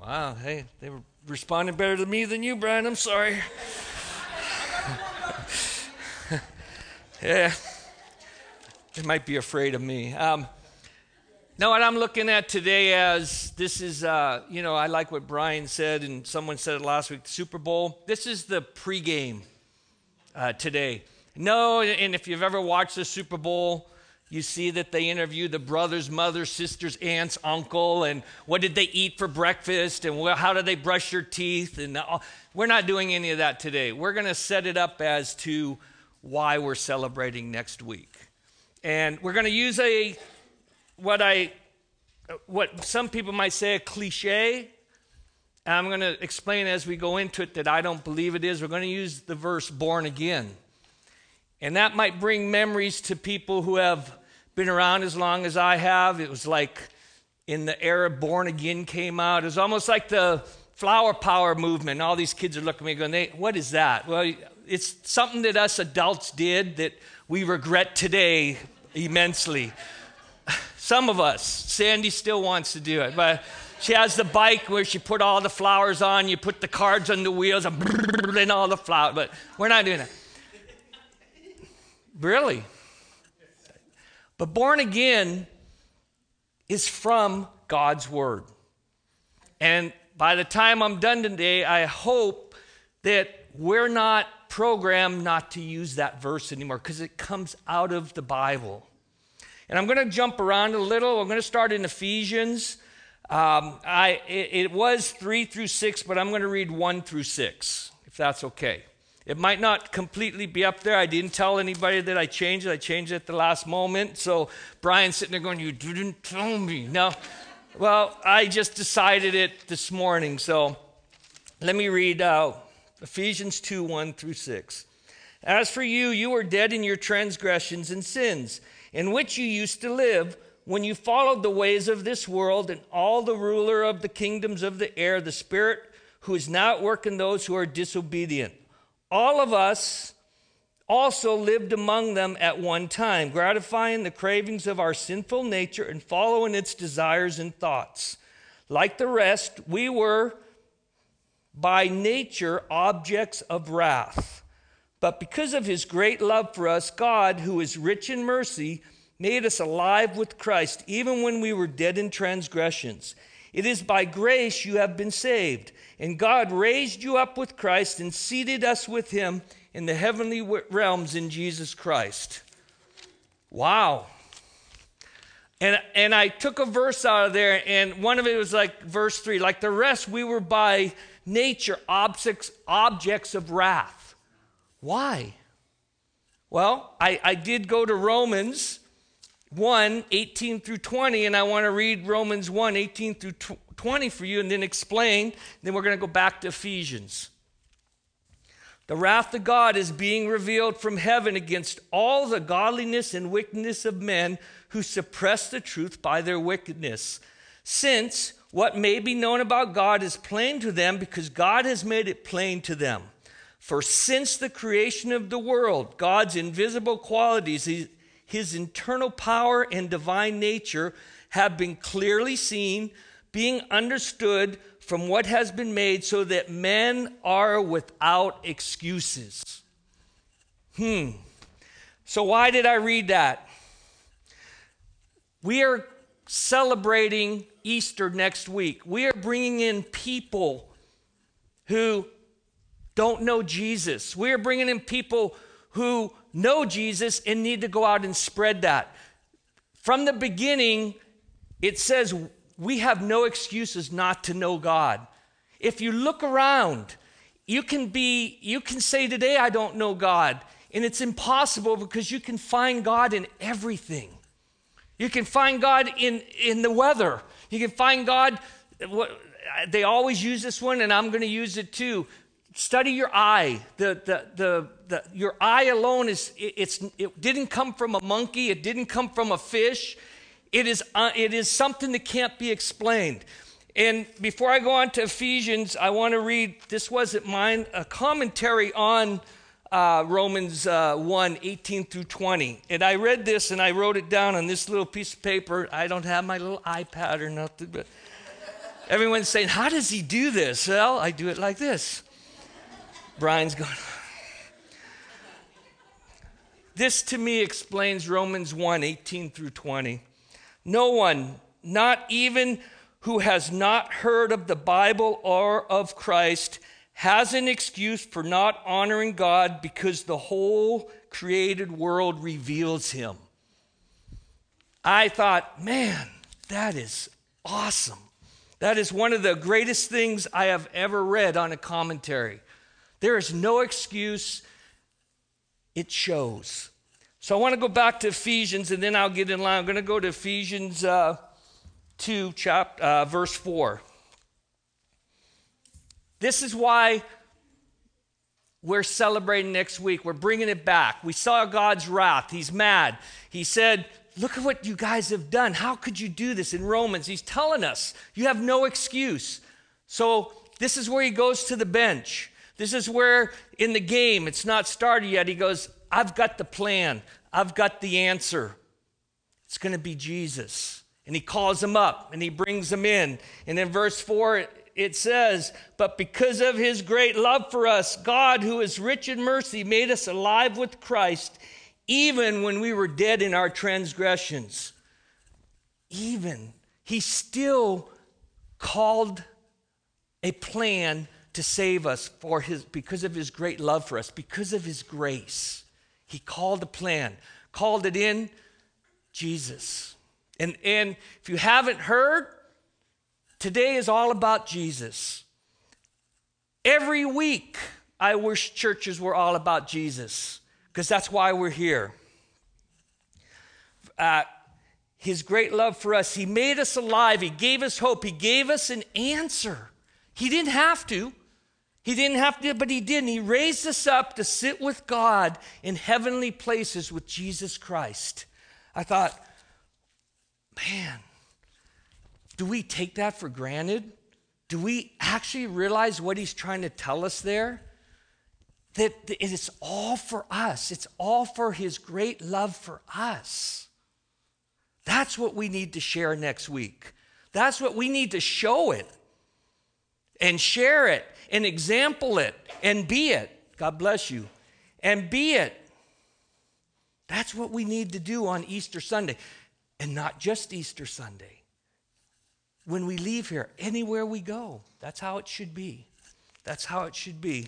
Wow, hey, they were responding better to me than you, Brian. I'm sorry. Yeah, they might be afraid of me. Now, what I'm looking at today as this is, I like what Brian said, and someone said it last week, the Super Bowl. This is the pregame today. No, and if you've ever watched the Super Bowl, you see that they interview the brothers, mothers, sisters, aunts, uncle, and what did they eat for breakfast, and how did they brush their teeth, and we're not doing any of that today. We're going to set it up as to why we're celebrating next week. And we're going to use what some people might say a cliche. I'm going to explain as we go into it that I don't believe it is. We're going to use the verse born again. And that might bring memories to people who have been around as long as I have. It was like in the era Born Again came out. It was almost like the flower power movement. All these kids are looking at me going, what is that? Well, it's something that us adults did that we regret today immensely. Some of us. Sandy still wants to do it, but she has the bike where she put all the flowers on. You put the cards on the wheels and all the flowers, but we're not doing that. Really? But born again is from God's word. And by the time I'm done today, I hope that we're not programmed not to use that verse anymore because it comes out of the Bible. And I'm going to jump around a little. I'm going to start in Ephesians. It was 3 through 6, but I'm going to read 1 through 6, if that's okay. It might not completely be up there. I didn't tell anybody that I changed it. I changed it at the last moment. So Brian's sitting there going, you didn't tell me. No. Well, I just decided it this morning. So let me read Ephesians 2, 1 through 6. As for you, you were dead in your transgressions and sins, in which you used to live when you followed the ways of this world and all the ruler of the kingdoms of the air, the spirit who is now at work in those who are disobedient. All of us also lived among them at one time, gratifying the cravings of our sinful nature and following its desires and thoughts. Like the rest, we were by nature objects of wrath. But because of his great love for us, God, who is rich in mercy, made us alive with Christ, even when we were dead in transgressions. It is by grace you have been saved. And God raised you up with Christ and seated us with him in the heavenly realms in Jesus Christ. Wow. And I took a verse out of there, and one of it was like verse 3. Like the rest, we were by nature objects of wrath. Why? Well, I did go to Romans 1, 18 through 20, and I want to read Romans 1, 18 through 20 for you and then explain. Then we're going to go back to Ephesians. The wrath of God is being revealed from heaven against all the godliness and wickedness of men who suppress the truth by their wickedness. Since what may be known about God is plain to them because God has made it plain to them. For since the creation of the world, God's invisible qualities, his internal power and divine nature have been clearly seen, being understood from what has been made, so that men are without excuses. So why did I read that? We are celebrating Easter next week. We are bringing in people who don't know Jesus. We are bringing in people who know Jesus and need to go out and spread that. From the beginning, it says we have no excuses not to know God. If you look around, you can say today, I don't know God. And it's impossible because you can find God in everything. You can find God in the weather. You can find God, they always use this one, and I'm going to use it too. Study your eye. Your eye alone it didn't come from a monkey. It didn't come from a fish. It is something that can't be explained. And before I go on to Ephesians, I want to read, this wasn't mine, a commentary on Romans 1, 18 through 20. And I read this and I wrote it down on this little piece of paper. I don't have my little iPad or nothing, but Everyone's saying, how does he do this? Well, I do it like this. Brian's going. This to me explains Romans 1:18 through 20. No one, not even who has not heard of the Bible or of Christ, has an excuse for not honoring God because the whole created world reveals him. I thought, man, that is awesome. That is one of the greatest things I have ever read on a commentary. There is no excuse. It shows. So I want to go back to Ephesians, and then I'll get in line. I'm going to go to Ephesians 2, verse 4. This is why we're celebrating next week. We're bringing it back. We saw God's wrath. He's mad. He said, look at what you guys have done. How could you do this? In Romans, he's telling us, you have no excuse. So this is where he goes to the bench. This is where in the game, it's not started yet. He goes, I've got the plan. I've got the answer. It's going to be Jesus. And he calls him up and he brings him in. And in verse 4, it says, but because of his great love for us, God, who is rich in mercy, made us alive with Christ, even when we were dead in our transgressions. Even. He still called a plan to save us because of his great love for us, because of his grace. He called a plan, called it in Jesus. And if you haven't heard, today is all about Jesus. Every week, I wish churches were all about Jesus, because that's why we're here. His great love for us, he made us alive. He gave us hope. He gave us an answer. He didn't have to. He didn't have to, but he did. And he raised us up to sit with God in heavenly places with Jesus Christ. I thought, man, do we take that for granted? Do we actually realize what he's trying to tell us there? That it is all for us. It's all for his great love for us. That's what we need to share next week. That's what we need to show it and share it and example it and be it. God bless you. And be it. That's what we need to do on Easter Sunday. And not just Easter Sunday. When we leave here, anywhere we go, that's how it should be. That's how it should be.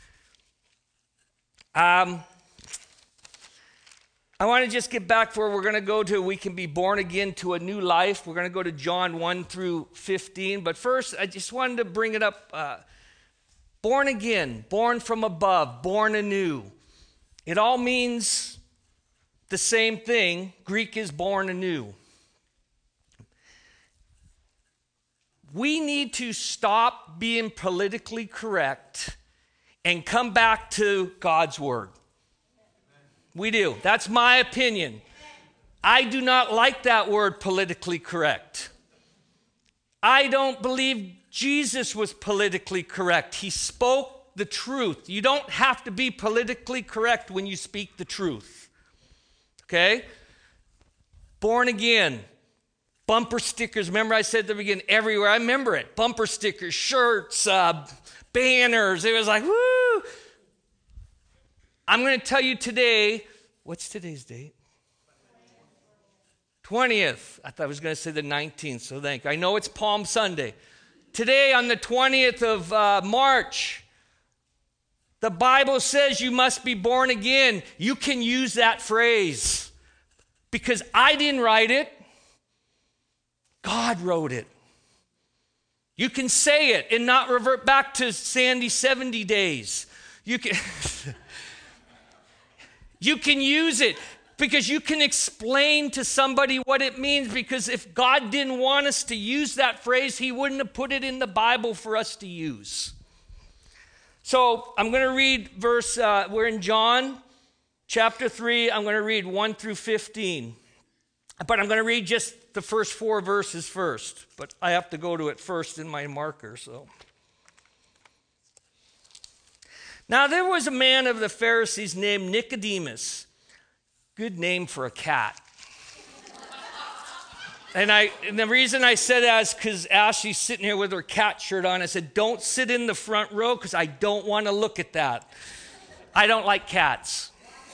I want to just get back where we're going to go to. We can be born again to a new life. We're going to go to John 1 through 15. But first, I just wanted to bring it up. Born again, born from above, born anew. It all means the same thing. Greek is born anew. We need to stop being politically correct and come back to God's word. We do. That's my opinion. I do not like that word politically correct. I don't believe Jesus was politically correct. He spoke the truth. You don't have to be politically correct when you speak the truth. Okay? Born again. Bumper stickers. Remember I said at the beginning, everywhere. I remember it. Bumper stickers, shirts, banners. It was like, woo! I'm going to tell you today, what's today's date? 20th. I thought I was going to say the 19th, so thank you. I know it's Palm Sunday. Today on the 20th of March, the Bible says you must be born again. You can use that phrase because I didn't write it. God wrote it. You can say it and not revert back to Sandy 70 days. You can, you can use it because you can explain to somebody what it means, because if God didn't want us to use that phrase, he wouldn't have put it in the Bible for us to use. So I'm going to read we're in John chapter 3. I'm going to read 1 through 15. But I'm going to read just the first 4 verses first. But I have to go to it first in my marker, so. Now there was a man of the Pharisees named Nicodemus. Good name for a cat. And the reason I said that is because Ashley's sitting here with her cat shirt on. I said, don't sit in the front row because I don't want to look at that. I don't like cats.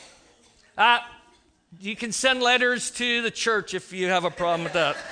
You can send letters to the church if you have a problem with that.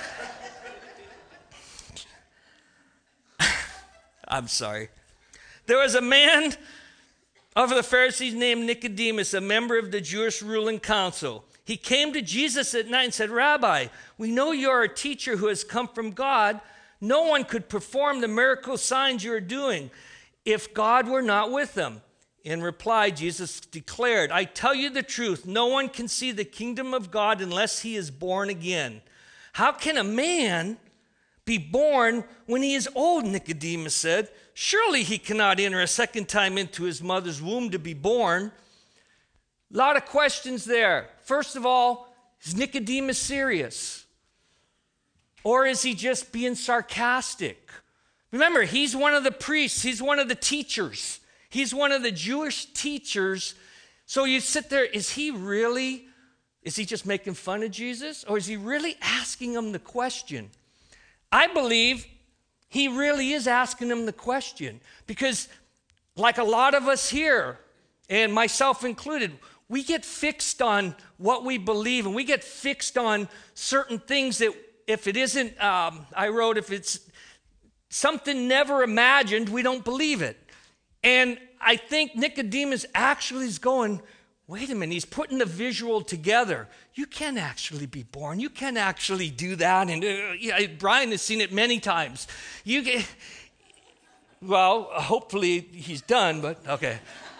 I'm sorry. There was a man of the Pharisees named Nicodemus, a member of the Jewish ruling council. He came to Jesus at night and said, Rabbi, we know you are a teacher who has come from God. No one could perform the miracle signs you are doing if God were not with them. In reply, Jesus declared, I tell you the truth, no one can see the kingdom of God unless he is born again. How can a man be born when he is old? Nicodemus said. Surely he cannot enter a second time into his mother's womb to be born. A lot of questions there. First of all, is Nicodemus serious? Or is he just being sarcastic? Remember, he's one of the priests. He's one of the teachers. He's one of the Jewish teachers. So you sit there, is he just making fun of Jesus? Or is he really asking him the question? I believe he really is asking him the question. Because like a lot of us here, and myself included, we get fixed on what we believe, and we get fixed on certain things that if it isn't, if it's something never imagined, we don't believe it. And I think Nicodemus actually is going, wait a minute, he's putting the visual together. You can't actually be born. You can't actually do that. And Brian has seen it many times. Hopefully he's done, but okay.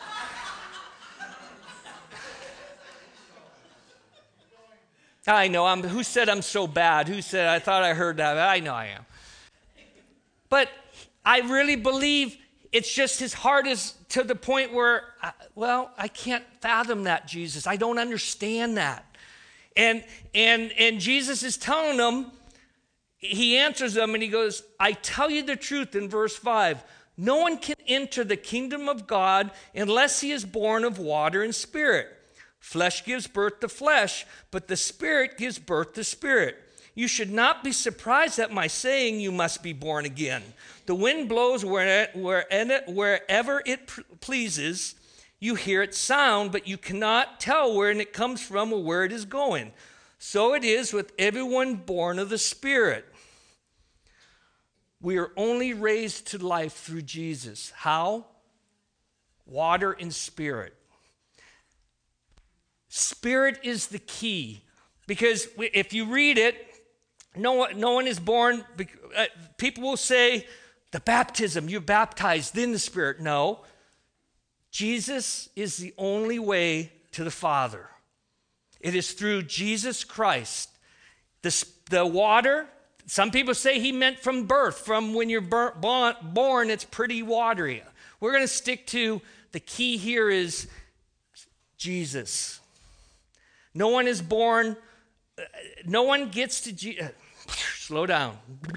I know, who said I'm so bad? Who said, I thought I heard that? I know I am. But I really believe it's just his heart is to the point where, I can't fathom that, Jesus. I don't understand that. And Jesus is telling them, he answers them and he goes, I tell you the truth in verse 5. No one can enter the kingdom of God unless he is born of water and spirit. Flesh gives birth to flesh, but the Spirit gives birth to spirit. You should not be surprised at my saying you must be born again. The wind blows wherever it pleases. You hear its sound, but you cannot tell where it comes from or where it is going. So it is with everyone born of the Spirit. We are only raised to life through Jesus. How? Water and spirit. Spirit is the key, because if you read it, no one is born. People will say, the baptism, you're baptized in the Spirit. No, Jesus is the only way to the Father. It is through Jesus Christ. The water, some people say he meant from birth, from when you're born, it's pretty watery. We're going to stick to the key here is Jesus. No one is born, no one gets to Jesus. Slow down.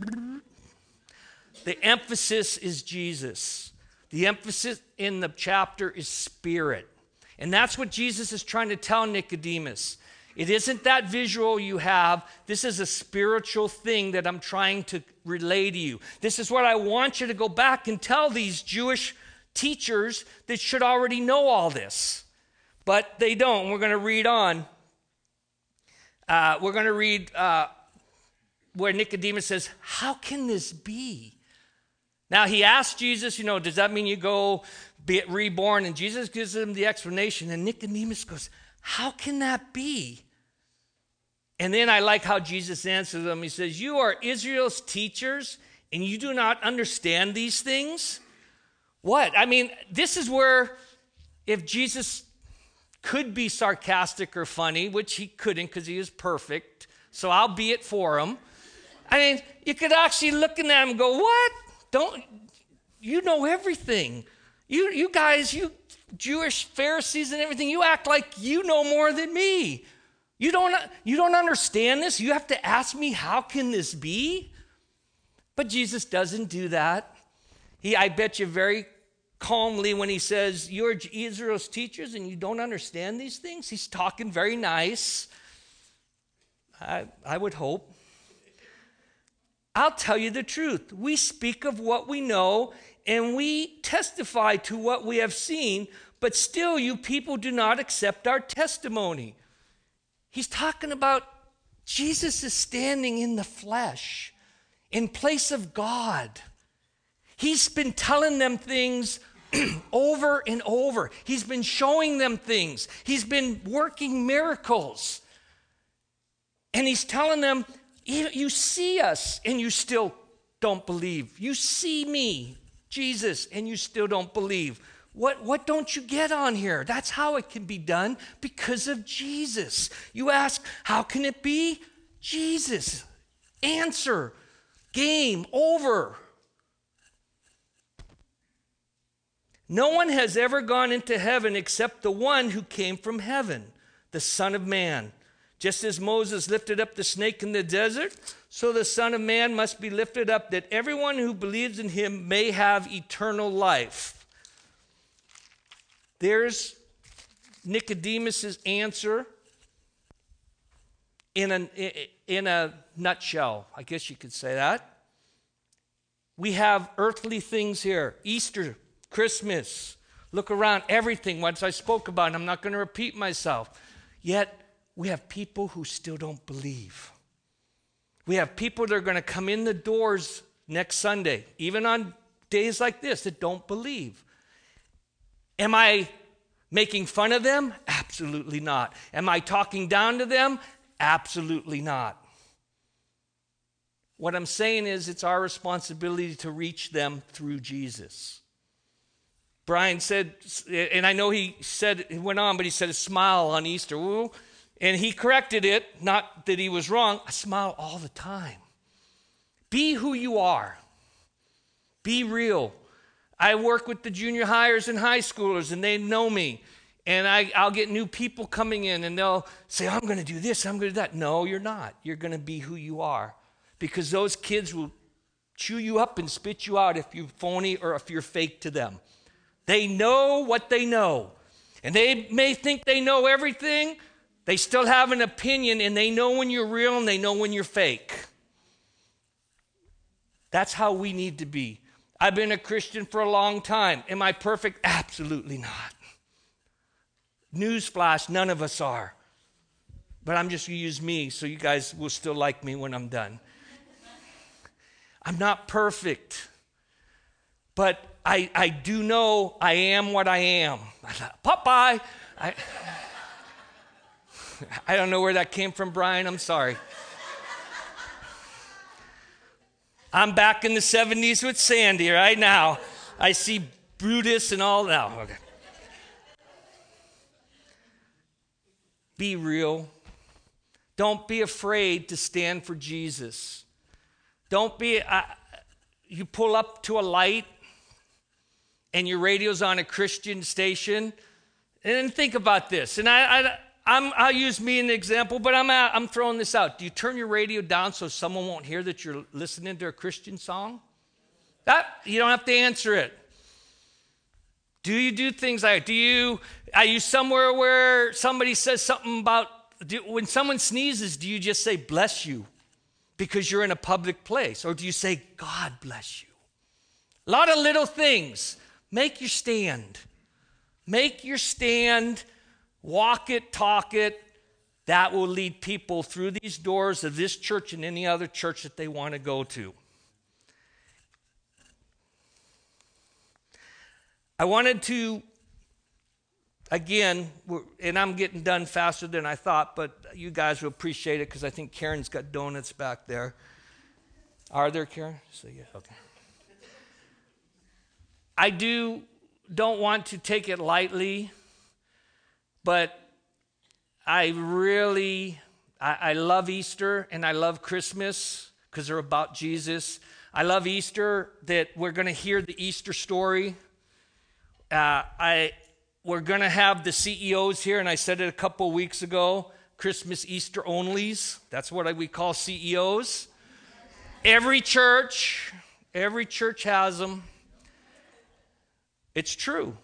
The emphasis is Jesus. The emphasis in the chapter is spirit. And that's what Jesus is trying to tell Nicodemus. It isn't that visual you have. This is a spiritual thing that I'm trying to relay to you. This is what I want you to go back and tell these Jewish teachers that should already know all this. But they don't. We're going to read on. We're going to read where Nicodemus says, how can this be? Now, he asked Jesus, does that mean you go be reborn? And Jesus gives him the explanation. And Nicodemus goes, how can that be? And then I like how Jesus answers them. He says, you are Israel's teachers, and you do not understand these things? What? I mean, this is where if Jesus could be sarcastic or funny, which he couldn't because he is perfect, so I'll be it for him. I mean, you could actually look at him and go, what? You know everything. You guys, you Jewish Pharisees and everything, you act like you know more than me. You don't understand this? You have to ask me, how can this be? But Jesus doesn't do that. I bet you very calmly when he says, you're Israel's teachers and you don't understand these things. He's talking very nice. I would hope. I'll tell you the truth. We speak of what we know and we testify to what we have seen, but still you people do not accept our testimony. He's talking about Jesus is standing in the flesh in place of God. He's been telling them things over and over. He's been showing them things. He's been working miracles. And he's telling them, you see us and you still don't believe. You see me, Jesus, and you still don't believe. What don't you get on here? That's how it can be done, because of Jesus. You ask, how can it be? Jesus. Answer. Game over. No one has ever gone into heaven except the one who came from heaven, the Son of Man. Just as Moses lifted up the snake in the desert, so the Son of Man must be lifted up, that everyone who believes in him may have eternal life. There's Nicodemus' answer in a nutshell. I guess you could say that. We have earthly things here. Easter, Christmas. Look around, everything, what I spoke about, and I'm not going to repeat myself. Yet, we have people who still don't believe. We have people that are going to come in the doors next Sunday, even on days like this, that don't believe. Am I making fun of them? Absolutely not. Am I talking down to them? Absolutely not. What I'm saying is it's our responsibility to reach them through Jesus. Brian said, and I know he went on, but he said a smile on Easter. Ooh, and he corrected it, not that he was wrong. I smile all the time. Be who you are. Be real. I work with the junior hires and high schoolers, and they know me. And I'll get new people coming in, and they'll say, I'm going to do this, I'm going to do that. No, you're not. You're going to be who you are. Because those kids will chew you up and spit you out if you're phony or if you're fake to them. They know what they know. And they may think they know everything. They still have an opinion, and they know when you're real and they know when you're fake. That's how we need to be. I've been a Christian for a long time. Am I perfect? Absolutely not. Newsflash, none of us are. But I'm just going to use me so you guys will still like me when I'm done. I'm not perfect. But I do know I am what I am. Popeye. I don't know where that came from, Brian. I'm sorry. I'm back in the 70s with Sandy right now. I see Brutus and all now. Okay. Be real. Don't be afraid to stand for Jesus. Don't be, you pull up to a light and your radio's on a Christian station. And think about this. And I'll use me as an example, but I'm throwing this out. Do you turn your radio down so someone won't hear that you're listening to a Christian song? You don't have to answer it. Do you do things like, are you somewhere where somebody says something about, when someone sneezes, do you just say, bless you, because you're in a public place? Or do you say, God bless you? A lot of little things. Make your stand. Make your stand. Walk it, talk it. That will lead people through these doors of this church and any other church that they want to go to. I wanted to, again, and I'm getting done faster than I thought, but you guys will appreciate it because I think Karen's got donuts back there. Are there, Karen? So yeah, okay. I don't want to take it lightly, but I love Easter and I love Christmas because they're about Jesus. I love Easter that we're going to hear the Easter story. We're going to have the CEOs here, and I said it a couple of weeks ago, Christmas Easter onlys. That's what we call CEOs. Every church has them. It's true.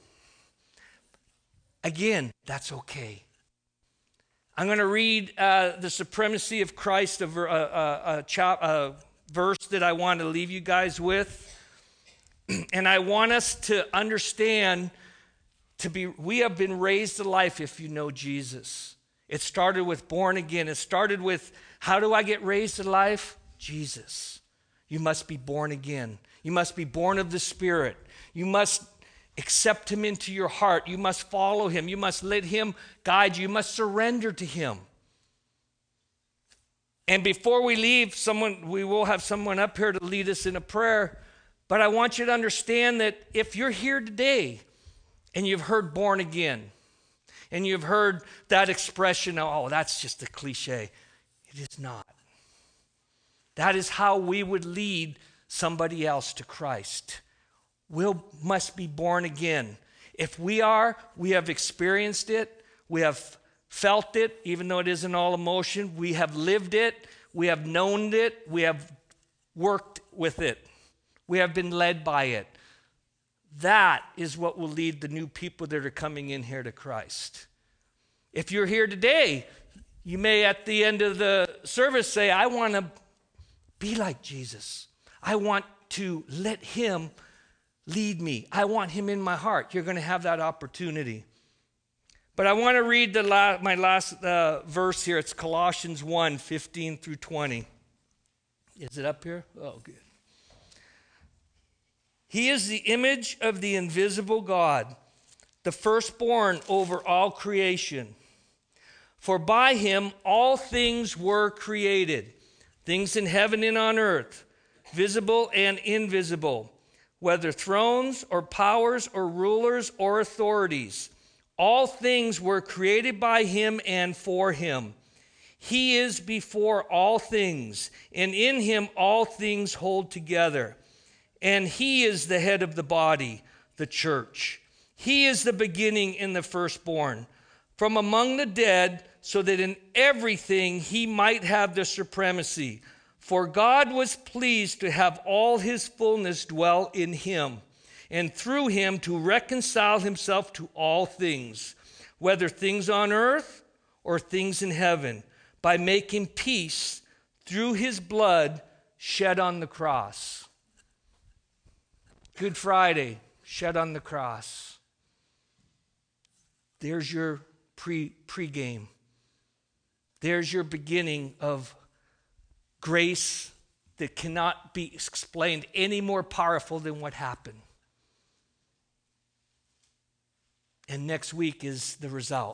Again, that's okay. I'm going to read the Supremacy of Christ, a verse that I want to leave you guys with. And I want us to understand we have been raised to life if you know Jesus. It started with born again. It started with, how do I get raised to life? Jesus. You must be born again. You must be born of the Spirit. You must accept him into your heart. You must follow him. You must let him guide you. You must surrender to him. And before we leave, we will have someone up here to lead us in a prayer. But I want you to understand that if you're here today and you've heard born again, and you've heard that expression, oh, that's just a cliche. It is not. That is how we would lead somebody else to Christ. We must be born again. If we have experienced it, we have felt it, even though it isn't all emotion. We have lived it, we have known it, we have worked with it. We have been led by it. That is what will lead the new people that are coming in here to Christ. If you're here today, you may at the end of the service say, I want to be like Jesus. I want to let him lead me. I want him in my heart. You're going to have that opportunity. But I want to read my last verse here. It's Colossians 1, 15 through 20. Is it up here? Oh, good. He is the image of the invisible God, the firstborn over all creation. For by him all things were created, things in heaven and on earth, visible and invisible, whether thrones or powers or rulers or authorities. All things were created by him and for him. He is before all things, and in him all things hold together. And he is the head of the body, the church. He is the beginning and the firstborn from among the dead, so that in everything he might have the supremacy. For God was pleased to have all his fullness dwell in him, and through him to reconcile himself to all things, whether things on earth or things in heaven, by making peace through his blood shed on the cross. Good Friday, shed on the cross. There's your pre-game. There's your beginning of grace that cannot be explained any more powerful than what happened. And next week is the result.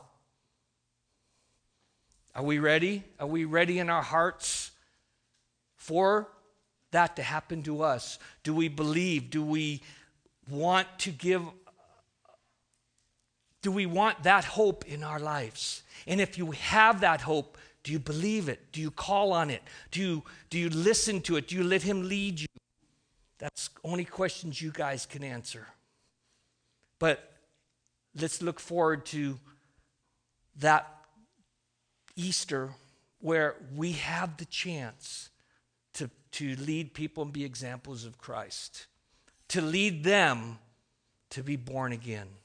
Are we ready? Are we ready in our hearts for that to happen to us? Do we believe? Do we want that hope in our lives? And if you have that hope, do you believe it? Do you call on it? Do you listen to it? Do you let him lead you? That's only questions you guys can answer. But let's look forward to that Easter where we have the chance to lead people and be examples of Christ, to lead them to be born again.